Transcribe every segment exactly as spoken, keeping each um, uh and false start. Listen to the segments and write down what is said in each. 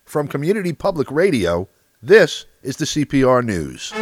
From Community Public Radio, this is the C P R News.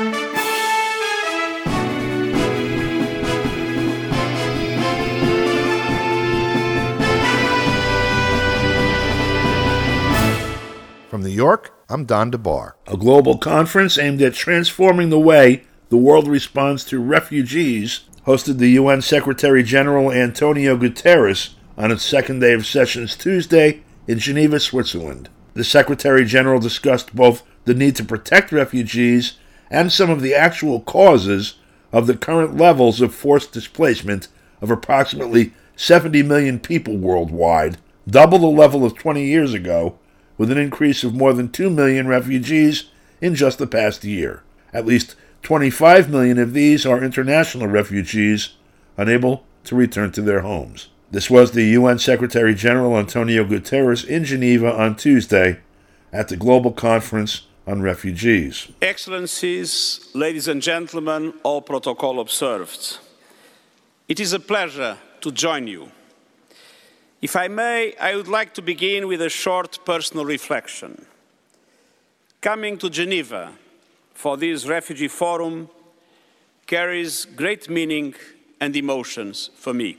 From New York, I'm Don DeBar. A global conference aimed at transforming the way the world responds to refugees hosted the U N Secretary-General Antonio Guterres on its second day of sessions Tuesday in Geneva, Switzerland. The Secretary-General discussed both the need to protect refugees and some of the actual causes of the current levels of forced displacement of approximately seventy million people worldwide, double the level of twenty years ago, with an increase of more than two million refugees in just the past year. At least twenty-five million of these are international refugees unable to return to their homes. This was the U N Secretary-General Antonio Guterres in Geneva on Tuesday at the Global Conference on Refugees. Excellencies, ladies and gentlemen, all protocol observed. It is a pleasure to join you. If I may, I would like to begin with a short personal reflection. Coming to Geneva for this refugee forum carries great meaning and emotions for me.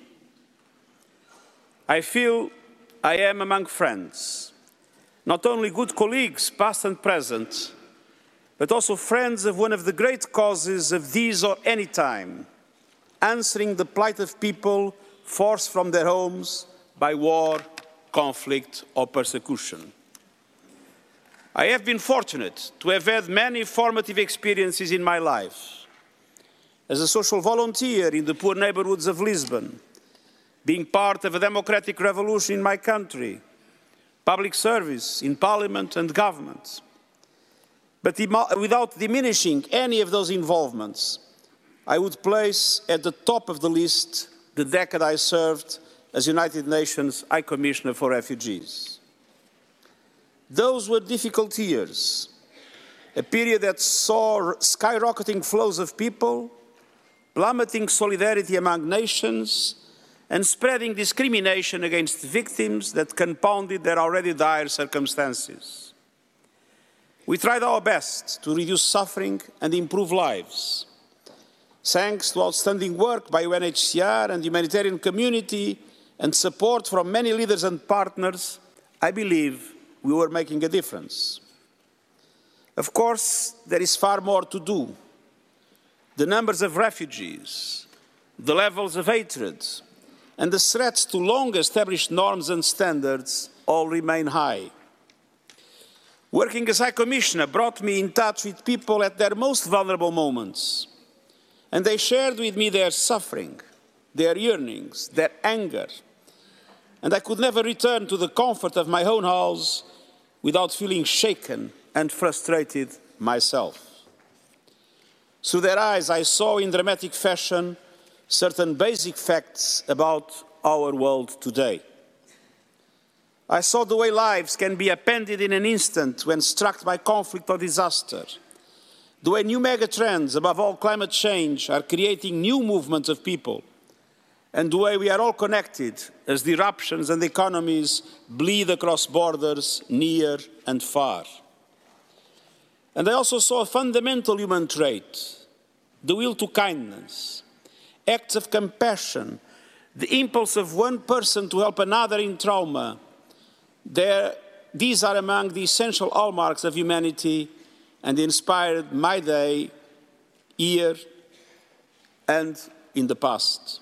I feel I am among friends, not only good colleagues, past and present, but also friends of one of the great causes of this or any time, answering the plight of people forced from their homes by war, conflict, or persecution. I have been fortunate to have had many formative experiences in my life. As a social volunteer in the poor neighborhoods of Lisbon, being part of a democratic revolution in my country, public service in parliament and government. But without diminishing any of those involvements, I would place at the top of the list the decade I served as United Nations High Commissioner for Refugees. Those were difficult years, a period that saw skyrocketing flows of people, plummeting solidarity among nations, and spreading discrimination against victims that compounded their already dire circumstances. We tried our best to reduce suffering and improve lives. Thanks to outstanding work by U N H C R and the humanitarian community and support from many leaders and partners, I believe we were making a difference. Of course, there is far more to do. The numbers of refugees, the levels of hatred, and the threats to long-established norms and standards all remain high. Working as High Commissioner brought me in touch with people at their most vulnerable moments, and they shared with me their suffering, their yearnings, their anger, and I could never return to the comfort of my own house without feeling shaken and frustrated myself. Through their eyes, I saw in dramatic fashion certain basic facts about our world today. I saw the way lives can be upended in an instant when struck by conflict or disaster. The way new megatrends, above all climate change, are creating new movements of people. And the way we are all connected as the eruptions and economies bleed across borders near and far. And I also saw a fundamental human trait, the will to kindness, acts of compassion, the impulse of one person to help another in trauma. There, these are among the essential hallmarks of humanity and inspired my day, here, and in the past.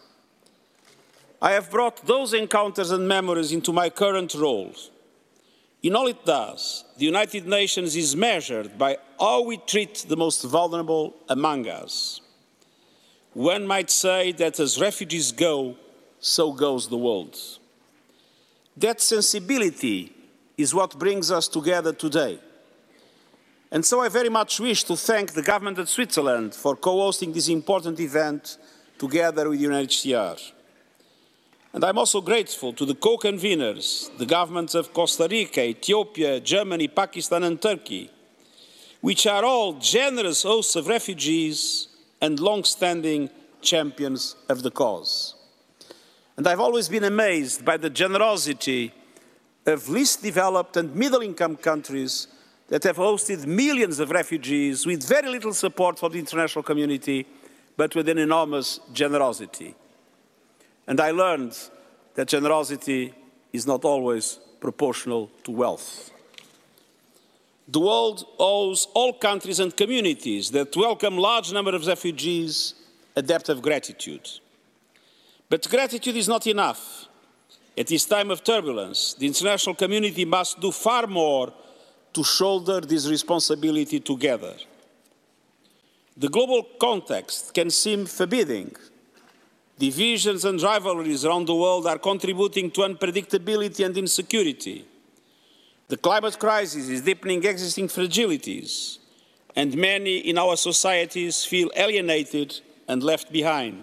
I have brought those encounters and memories into my current role. In all it does, the United Nations is measured by how we treat the most vulnerable among us. One might say that as refugees go, so goes the world. That sensibility is what brings us together today. And so I very much wish to thank the government of Switzerland for co-hosting this important event together with U N H C R. And I'm also grateful to the co-conveners, the governments of Costa Rica, Ethiopia, Germany, Pakistan and Turkey, which are all generous hosts of refugees and long-standing champions of the cause. And I've always been amazed by the generosity of least developed and middle-income countries that have hosted millions of refugees with very little support from the international community, but with an enormous generosity. And I learned that generosity is not always proportional to wealth. The world owes all countries and communities that welcome large numbers of refugees a debt of gratitude. But gratitude is not enough. At this time of turbulence, the international community must do far more to shoulder this responsibility together. The global context can seem forbidding. Divisions and rivalries around the world are contributing to unpredictability and insecurity. The climate crisis is deepening existing fragilities, and many in our societies feel alienated and left behind.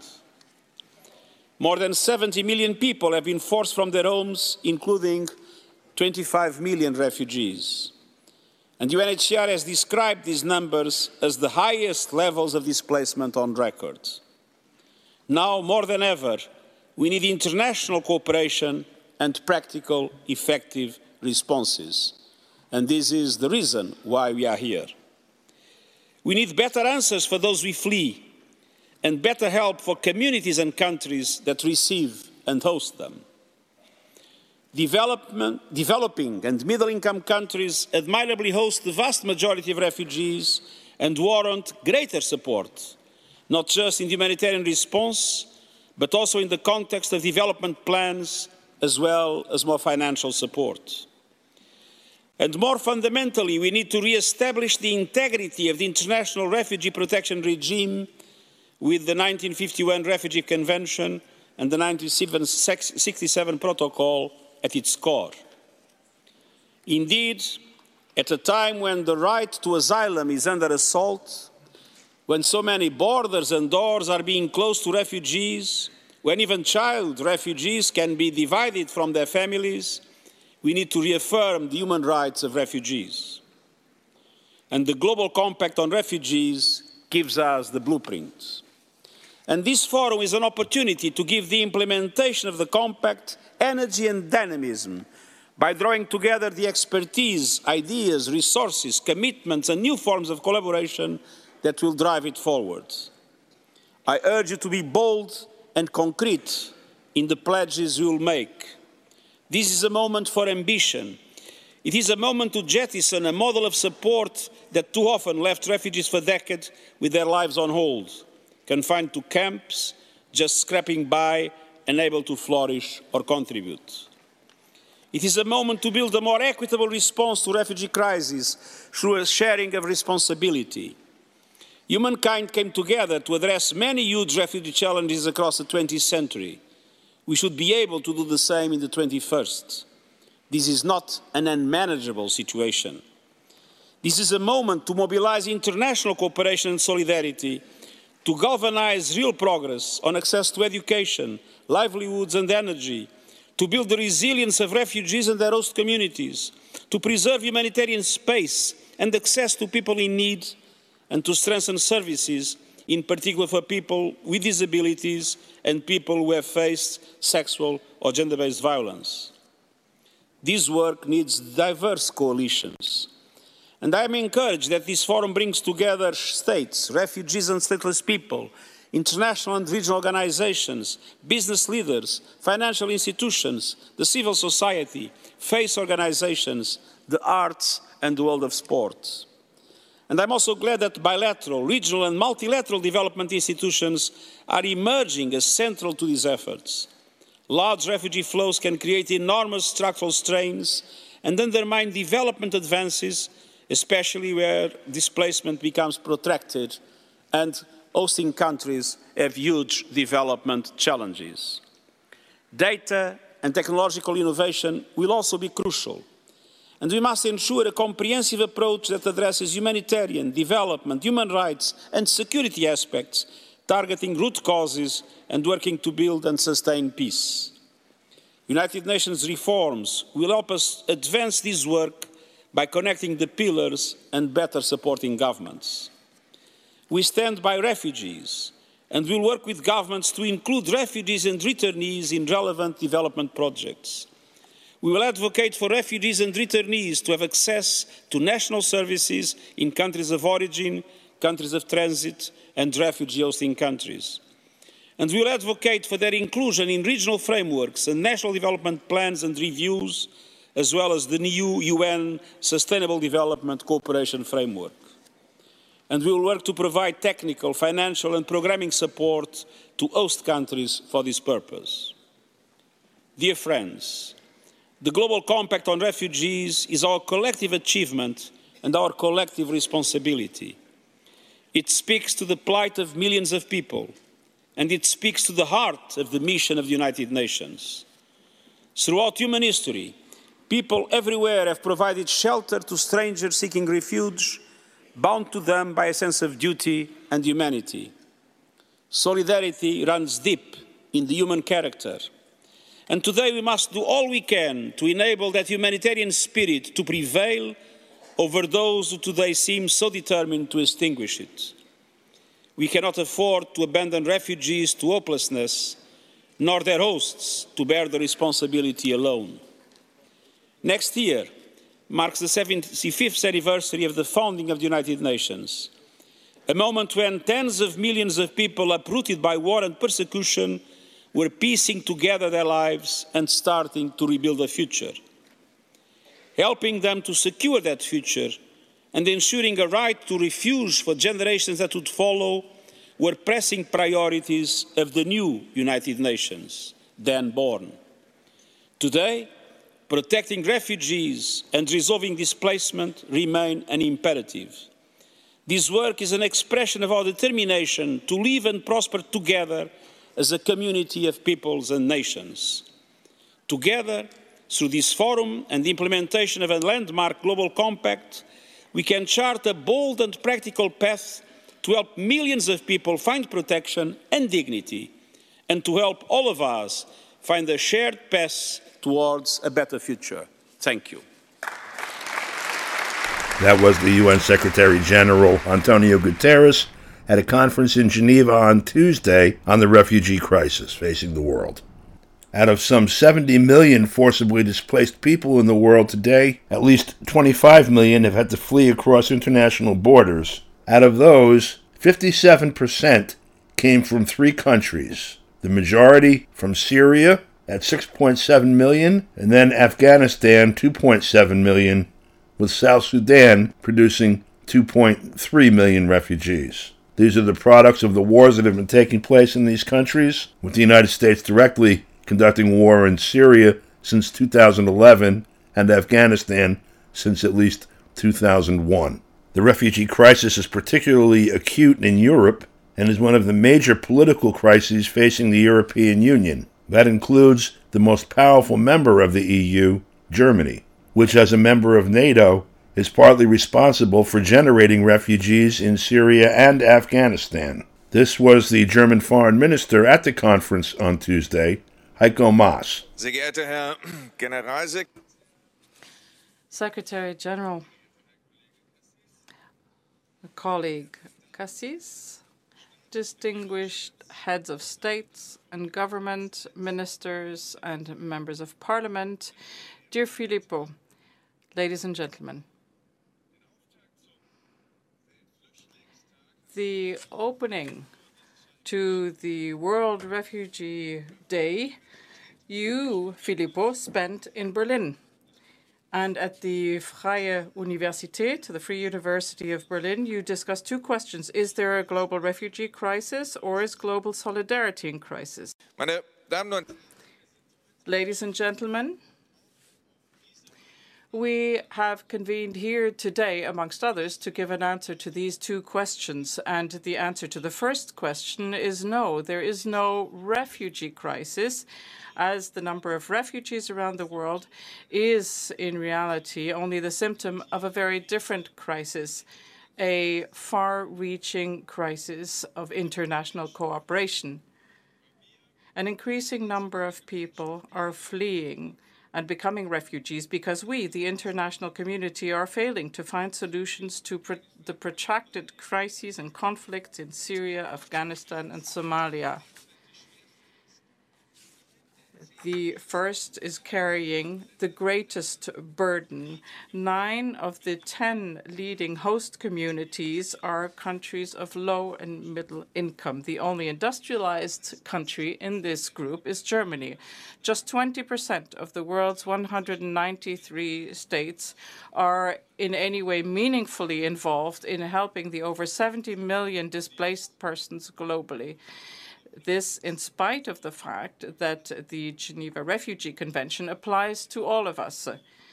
More than seventy million people have been forced from their homes, including twenty-five million refugees. And U N H C R has described these numbers as the highest levels of displacement on record. Now, more than ever, we need international cooperation and practical, effective responses. And this is the reason why we are here. We need better answers for those we flee, and better help for communities and countries that receive and host them. Development, developing and middle-income countries admirably host the vast majority of refugees and warrant greater support, not just in the humanitarian response, but also in the context of development plans, as well as more financial support. And more fundamentally, we need to re-establish the integrity of the international refugee protection regime with the nineteen fifty-one Refugee Convention and the nineteen sixty-seven Protocol at its core. Indeed, at a time when the right to asylum is under assault, when so many borders and doors are being closed to refugees, when even child refugees can be divided from their families, we need to reaffirm the human rights of refugees. And the Global Compact on Refugees gives us the blueprint. And this forum is an opportunity to give the implementation of the Compact energy and dynamism by drawing together the expertise, ideas, resources, commitments, and new forms of collaboration that will drive it forward. I urge you to be bold and concrete in the pledges you will make. This is a moment for ambition. It is a moment to jettison a model of support that too often left refugees for decades with their lives on hold, confined to camps, just scraping by, unable to flourish or contribute. It is a moment to build a more equitable response to refugee crises through a sharing of responsibility. Humankind came together to address many huge refugee challenges across the twentieth century. We should be able to do the same in the twenty-first. This is not an unmanageable situation. This is a moment to mobilize international cooperation and solidarity, to galvanize real progress on access to education, livelihoods and energy, to build the resilience of refugees and their host communities, to preserve humanitarian space and access to people in need, and to strengthen services, in particular for people with disabilities and people who have faced sexual or gender-based violence. This work needs diverse coalitions. And I am encouraged that this forum brings together states, refugees and stateless people, international and regional organizations, business leaders, financial institutions, the civil society, faith organizations, the arts and the world of sport. And I'm also glad that bilateral, regional and multilateral development institutions are emerging as central to these efforts. Large refugee flows can create enormous structural strains and undermine development advances, especially where displacement becomes protracted and hosting countries have huge development challenges. Data and technological innovation will also be crucial. And we must ensure a comprehensive approach that addresses humanitarian, development, human rights and security aspects, targeting root causes and working to build and sustain peace. United Nations reforms will help us advance this work by connecting the pillars and better supporting governments. We stand by refugees and will work with governments to include refugees and returnees in relevant development projects. We will advocate for refugees and returnees to have access to national services in countries of origin, countries of transit, and refugee hosting countries. And we will advocate for their inclusion in regional frameworks and national development plans and reviews, as well as the new U N Sustainable Development Cooperation Framework. And we will work to provide technical, financial and programming support to host countries for this purpose. Dear friends, the Global Compact on Refugees is our collective achievement and our collective responsibility. It speaks to the plight of millions of people, and it speaks to the heart of the mission of the United Nations. Throughout human history, people everywhere have provided shelter to strangers seeking refuge, bound to them by a sense of duty and humanity. Solidarity runs deep in the human character. And today we must do all we can to enable that humanitarian spirit to prevail over those who today seem so determined to extinguish it. We cannot afford to abandon refugees to hopelessness, nor their hosts to bear the responsibility alone. Next year marks the seventy-fifth anniversary of the founding of the United Nations, a moment when tens of millions of people uprooted by war and persecution were piecing together their lives and starting to rebuild a future. Helping them to secure that future and ensuring a right to refuge for generations that would follow were pressing priorities of the new United Nations, then born. Today, protecting refugees and resolving displacement remain an imperative. This work is an expression of our determination to live and prosper together as a community of peoples and nations. Together, through this forum and the implementation of a landmark global compact, we can chart a bold and practical path to help millions of people find protection and dignity, and to help all of us find a shared path towards a better future. Thank you. That was the U N Secretary General Antonio Guterres at a conference in Geneva on Tuesday on the refugee crisis facing the world. Out of some seventy million forcibly displaced people in the world today, at least twenty-five million have had to flee across international borders. Out of those, fifty-seven percent came from three countries, the majority from Syria at six point seven million, and then Afghanistan, two point seven million, with South Sudan producing two point three million refugees. These are the products of the wars that have been taking place in these countries, with the United States directly conducting war in Syria since two thousand eleven and Afghanistan since at least two thousand one. The refugee crisis is particularly acute in Europe and is one of the major political crises facing the European Union. That includes the most powerful member of the E U, Germany, which as a member of NATO is partly responsible for generating refugees in Syria and Afghanistan. This was the German foreign minister at the conference on Tuesday, Heiko Maas. Sehr geehrter Herr Generalsekretär, Secretary General, colleague Cassis, distinguished heads of states and government, ministers and members of parliament, dear Filippo, ladies and gentlemen. The opening to the World Refugee Day, you, Filippo, spent in Berlin. And at the Freie Universität, the Free University of Berlin, you discussed two questions. Is there a global refugee crisis, or is global solidarity in crisis? meine Damen und Ladies and gentlemen, we have convened here today, amongst others, to give an answer to these two questions. And the answer to the first question is no, there is no refugee crisis, as the number of refugees around the world is, in reality, only the symptom of a very different crisis, a far-reaching crisis of international cooperation. An increasing number of people are fleeing and becoming refugees because we, the international community, are failing to find solutions to pr the protracted crises and conflicts in Syria, Afghanistan, and Somalia. The first is carrying the greatest burden. Nine of the ten leading host communities are countries of low and middle income. The only industrialized country in this group is Germany. Just twenty percent of the world's one hundred ninety-three states are in any way meaningfully involved in helping the over seventy million displaced persons globally. This in spite of the fact that the Geneva Refugee Convention applies to all of us.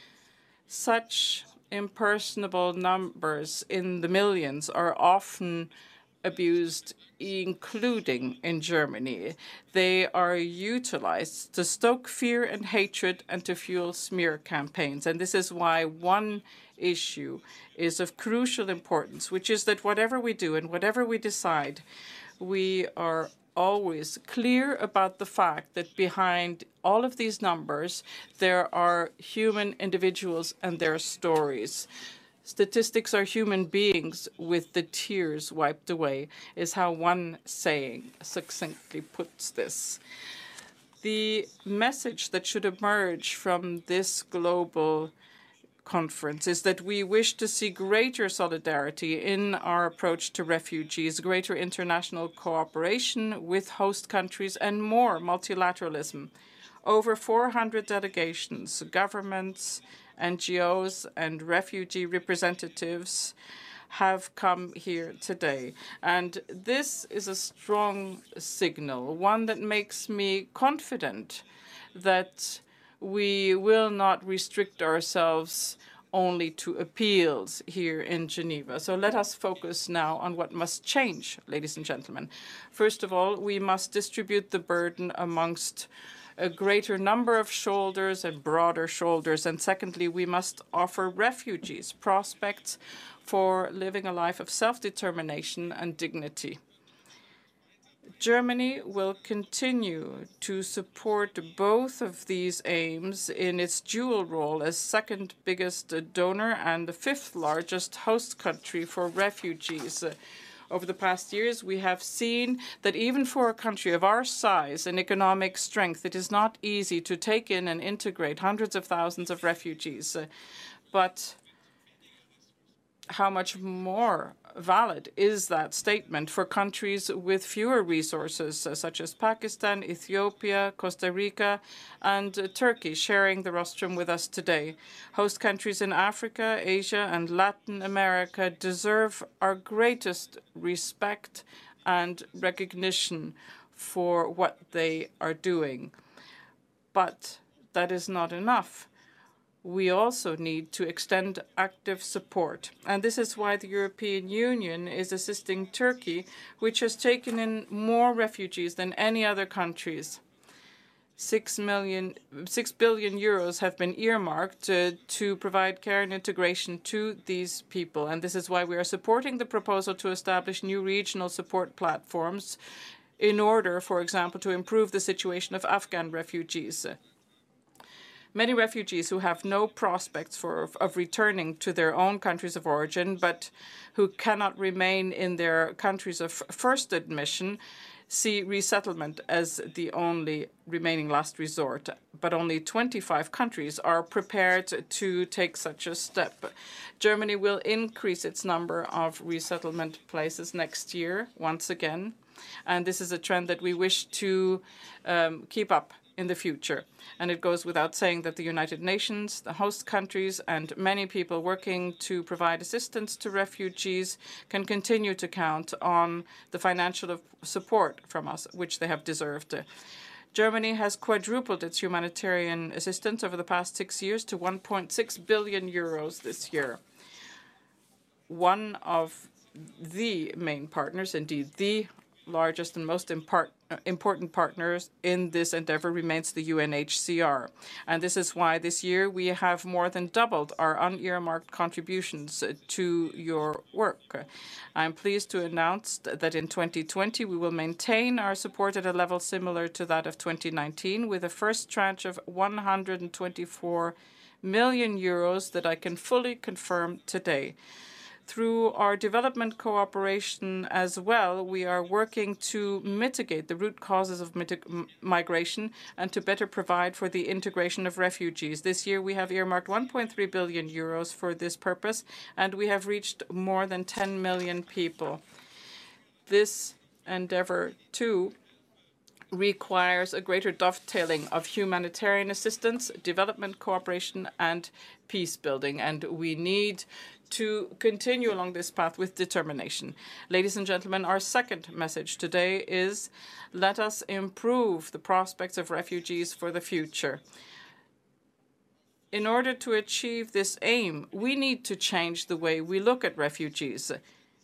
Such impersonable numbers in the millions are often abused, including in Germany. They are utilized to stoke fear and hatred and to fuel smear campaigns. And this is why one issue is of crucial importance, which is that whatever we do and whatever we decide, we are always clear about the fact that behind all of these numbers, there are human individuals and their stories. Statistics are human beings with the tears wiped away, is how one saying succinctly puts this. The message that should emerge from this global conference is that we wish to see greater solidarity in our approach to refugees, greater international cooperation with host countries, and more multilateralism. Over four hundred delegations, governments, N G Os, and refugee representatives have come here today. And this is a strong signal, one that makes me confident that we will not restrict ourselves only to appeals here in Geneva. So let us focus now on what must change, ladies and gentlemen. First of all, we must distribute the burden amongst a greater number of shoulders and broader shoulders. And secondly, we must offer refugees prospects for living a life of self-determination and dignity. Germany will continue to support both of these aims in its dual role as second biggest donor and the fifth largest host country for refugees. Over the past years, we have seen that even for a country of our size and economic strength, it is not easy to take in and integrate hundreds of thousands of refugees. But how much more valid is that statement for countries with fewer resources, uh, such as Pakistan, Ethiopia, Costa Rica, and uh, Turkey, sharing the rostrum with us today? Host countries in Africa, Asia, and Latin America deserve our greatest respect and recognition for what they are doing. But that is not enough. We also need to extend active support. And this is why the European Union is assisting Turkey, which has taken in more refugees than any other countries. Six million, six billion euros have been earmarked uh, to provide care and integration to these people. And this is why we are supporting the proposal to establish new regional support platforms in order, for example, to improve the situation of Afghan refugees. Many refugees who have no prospects for, of returning to their own countries of origin, but who cannot remain in their countries of first admission, see resettlement as the only remaining last resort. But only twenty-five countries are prepared to take such a step. Germany will increase its number of resettlement places next year, once again. And this is a trend that we wish to um, keep up in the future. And it goes without saying that the United Nations, the host countries, and many people working to provide assistance to refugees can continue to count on the financial support from us, which they have deserved. Germany has quadrupled its humanitarian assistance over the past six years to one point six billion euros this year. One of the main partners, indeed the largest and most impart important partners in this endeavor remains the U N H C R. And this is why this year we have more than doubled our unearmarked contributions to your work. I'm pleased to announce that in twenty twenty we will maintain our support at a level similar to that of twenty nineteen, with a first tranche of one hundred twenty-four million euros that I can fully confirm today. Through our development cooperation as well, we are working to mitigate the root causes of migration and to better provide for the integration of refugees. This year, we have earmarked one point three billion euros for this purpose, and we have reached more than ten million people. This endeavor, too, requires a greater dovetailing of humanitarian assistance, development cooperation, and peace building, and we need to continue along this path with determination. Ladies and gentlemen, our second message today is let us improve the prospects of refugees for the future. In order to achieve this aim, we need to change the way we look at refugees.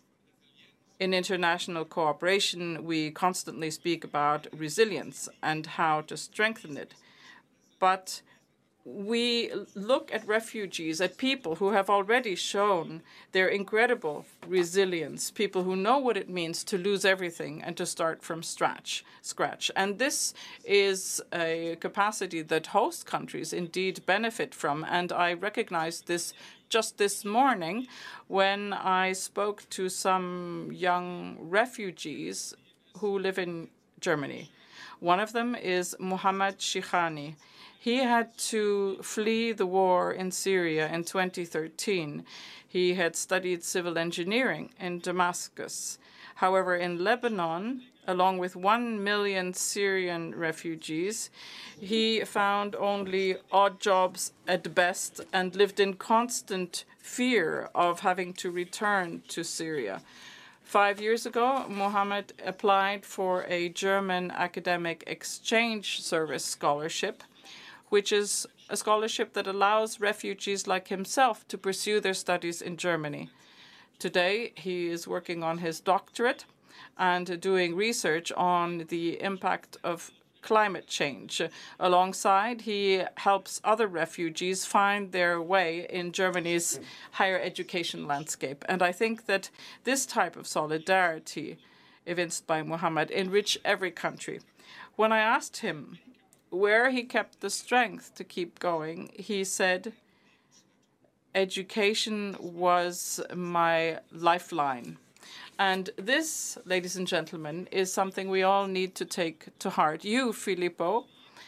In international cooperation, we constantly speak about resilience and how to strengthen it. But we look at refugees, at people who have already shown their incredible resilience, people who know what it means to lose everything and to start from scratch. scratch. And this is a capacity that host countries indeed benefit from. And I recognized this just this morning when I spoke to some young refugees who live in Germany. One of them is Mohammed Shikhani. He had to flee the war in Syria in twenty thirteen. He had studied civil engineering in Damascus. However, in Lebanon, along with one million Syrian refugees, he found only odd jobs at best and lived in constant fear of having to return to Syria. Five years ago, Mohammed applied for a German academic exchange service scholarship, which is a scholarship that allows refugees like himself to pursue their studies in Germany. Today, he is working on his doctorate and doing research on the impact of climate change. Alongside, he helps other refugees find their way in Germany's higher education landscape. And I think that this type of solidarity evinced by Mohammed enrich every country. When I asked him where he kept the strength to keep going, he said, education was my lifeline. And this, ladies and gentlemen, is something we all need to take to heart. You, Filippo,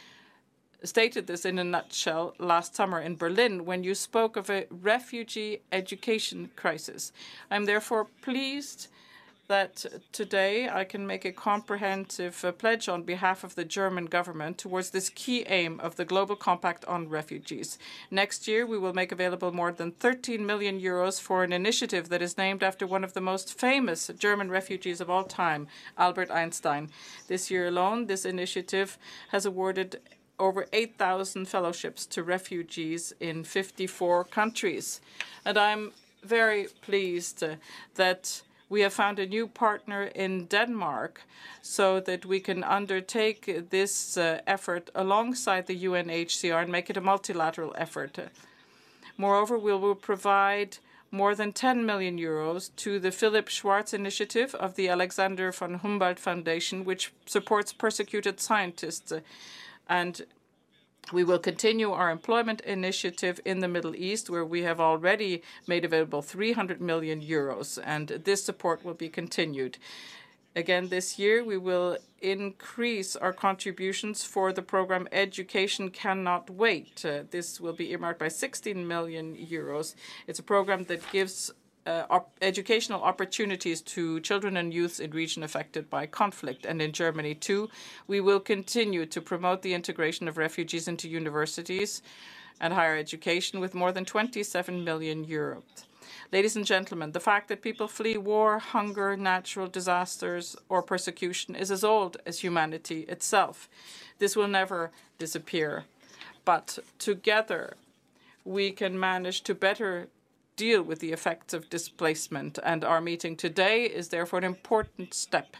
stated this in a nutshell last summer in Berlin when you spoke of a refugee education crisis. I'm therefore pleased that today I can make a comprehensive uh, pledge on behalf of the German government towards this key aim of the Global Compact on Refugees. Next year, we will make available more than thirteen million euros for an initiative that is named after one of the most famous German refugees of all time, Albert Einstein. This year alone, this initiative has awarded over eight thousand fellowships to refugees in fifty-four countries. And I'm very pleased uh, that we have found a new partner in Denmark so that we can undertake this uh, effort alongside the U N H C R and make it a multilateral effort. Moreover, we will provide more than ten million euros to the Philipp Schwarz initiative of the Alexander von Humboldt Foundation, which supports persecuted scientists. And we will continue our employment initiative in the Middle East, where we have already made available three hundred million euros, and this support will be continued. Again, this year, we will increase our contributions for the program Education Cannot Wait. Uh, this will be earmarked by sixteen million euros. It's a program that gives Uh, op educational opportunities to children and youths in regions affected by conflict. And in Germany, too, we will continue to promote the integration of refugees into universities and higher education with more than twenty-seven million euros. Ladies and gentlemen, the fact that people flee war, hunger, natural disasters, or persecution is as old as humanity itself. This will never disappear. But together, we can manage to better deal with the effects of displacement, and our meeting today is therefore an important step.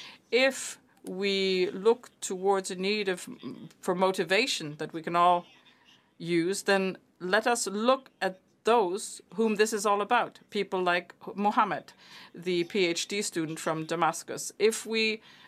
If we look towards a need of, for motivation that we can all use, then let us look at those whom this is all about, people like Mohammed, the PhD student from Damascus. If we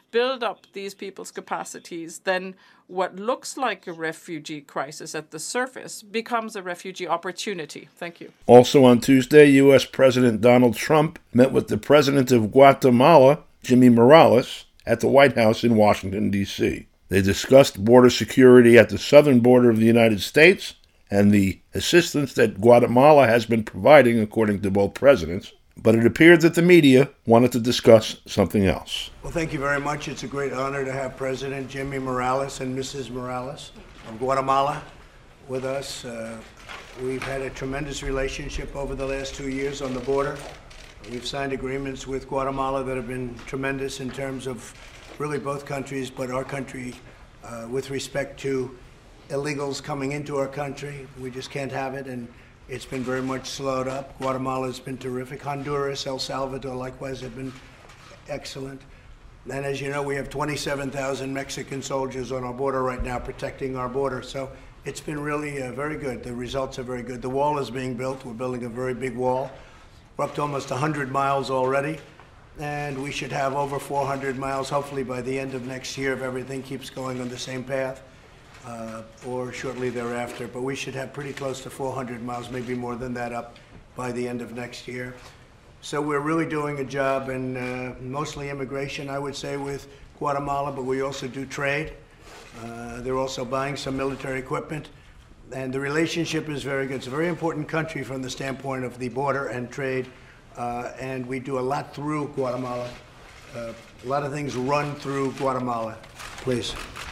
build up these people's capacities, then what looks like a refugee crisis at the surface becomes a refugee opportunity. Thank you. Also on Tuesday, U S President Donald Trump met with the president of Guatemala, Jimmy Morales, at the White House in Washington, D C They discussed border security at the southern border of the United States and the assistance that Guatemala has been providing, according to both presidents. But it appeared that the media wanted to discuss something else. Well, thank you very much. It's a great honor to have President Jimmy Morales and Missus Morales of Guatemala with us. Uh, we've had a tremendous relationship over the last two years on the border. We've signed agreements with Guatemala that have been tremendous in terms of really both countries, but our country uh, with respect to illegals coming into our country. We just can't have it, and it's been very much slowed up. Guatemala has been terrific. Honduras, El Salvador likewise have been excellent. And as you know, we have twenty-seven thousand Mexican soldiers on our border right now protecting our border. So it's been really uh, very good. The results are very good. The wall is being built. We're building a very big wall. We're up to almost one hundred miles already. And we should have over four hundred miles, hopefully by the end of next year, if everything keeps going on the same path. Uh, or shortly thereafter, but we should have pretty close to four hundred miles, maybe more than that, up by the end of next year. So we're really doing a job in uh, mostly immigration, I would say, with Guatemala, but we also do trade. Uh, they're also buying some military equipment, and the relationship is very good. It's a very important country from the standpoint of the border and trade, uh, and we do a lot through Guatemala. Uh, a lot of things run through Guatemala. Please.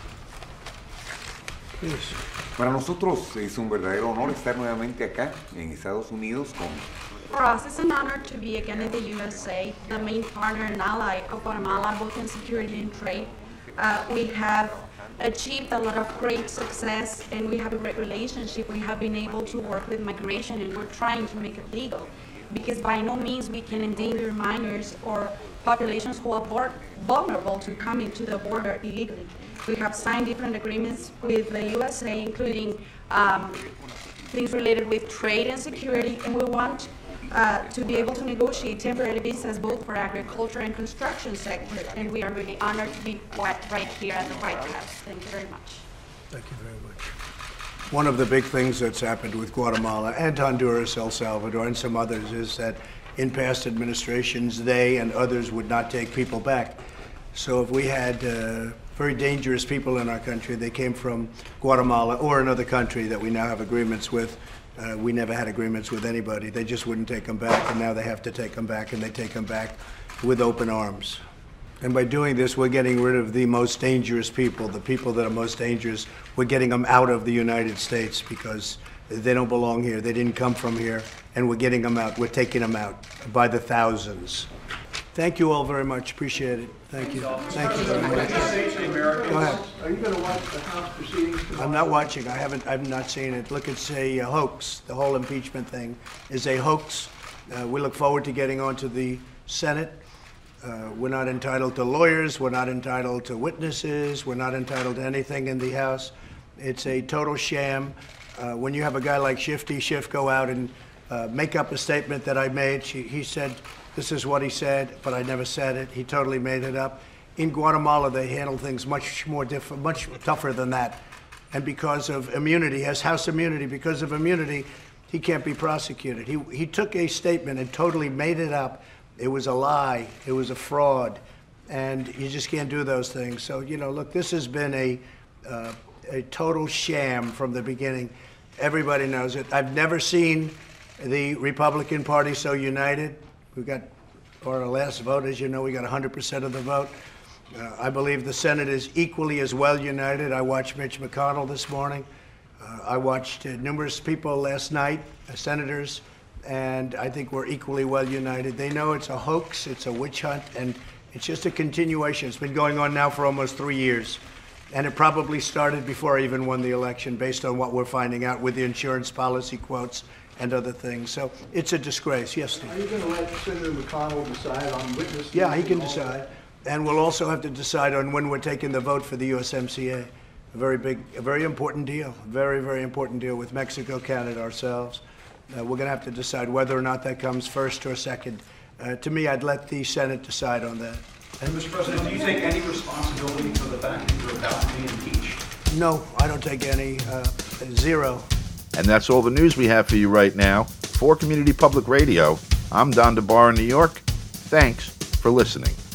Para nosotros es un verdadero honor estar nuevamente acá en Estados Unidos con. For us, it's an honor to be again in the U S A, the main partner and ally of Guatemala, both in security and trade. Uh, we have achieved a lot of great success, and we have a great relationship. We have been able to work with migration, and we're trying to make it legal, because by no means we can endanger minors or populations who are vulnerable to coming to the border illegally. We have signed different agreements with the U S A, including um, things related with trade and security, and we want uh, to be able to negotiate temporary visas both for agriculture and construction sector, and we are really honored to be right here at the White House. Thank you very much. Thank you very much. One of the big things that's happened with Guatemala and Honduras, El Salvador, and some others is that in past administrations, they and others would not take people back. So if we had uh, very dangerous people in our country, they came from Guatemala or another country that we now have agreements with. Uh, we never had agreements with anybody. They just wouldn't take them back, and now they have to take them back, and they take them back with open arms. And by doing this, we're getting rid of the most dangerous people, the people that are most dangerous. We're getting them out of the United States because they don't belong here. They didn't come from here, and we're getting them out. We're taking them out by the thousands. Thank you all very much. Appreciate it. Thank you. Thank you very much. Go ahead. Are you going to watch the House proceedings tomorrow? I'm not watching. I haven't. I've not seen it. Look, it's a uh, hoax. The whole impeachment thing is a hoax. Uh, we look forward to getting onto the Senate. Uh, we're not entitled to lawyers. We're not entitled to witnesses. We're not entitled to anything in the House. It's a total sham. Uh, when you have a guy like Shifty Schiff go out and uh, make up a statement that I made, she, he said, this is what he said, but I never said it. He totally made it up. In Guatemala, they handle things much more diff- much tougher than that. And because of immunity, he has House immunity. Because of immunity, he can't be prosecuted. He he took a statement and totally made it up. It was a lie. It was a fraud. And you just can't do those things. So, you know, look, this has been a uh, a total sham from the beginning. Everybody knows it. I've never seen the Republican Party so united. We got, for our last vote, as you know, we got one hundred percent of the vote. Uh, I believe the Senate is equally as well united. I watched Mitch McConnell this morning. Uh, I watched uh, numerous people last night, uh, senators, and I think we're equally well united. They know it's a hoax, it's a witch hunt, and it's just a continuation. It's been going on now for almost three years. And it probably started before I even won the election, based on what we're finding out with the insurance policy quotes and other things. So it's a disgrace. Yes, Steve? Are you going to let Senator McConnell decide on witnesses? Yeah, he can decide. And we'll also have to decide on when we're taking the vote for the U S M C A. A very big, a very important deal. Very, very important deal with Mexico, Canada, ourselves. Uh, we're going to have to decide whether or not that comes first or second. Uh, to me, I'd let the Senate decide on that. And Mister President, do you take any responsibility for the fact that you're about to be impeached? No, I don't take any. Uh, zero. And that's all the news we have for you right now. For Community Public Radio, I'm Don DeBar in New York. Thanks for listening.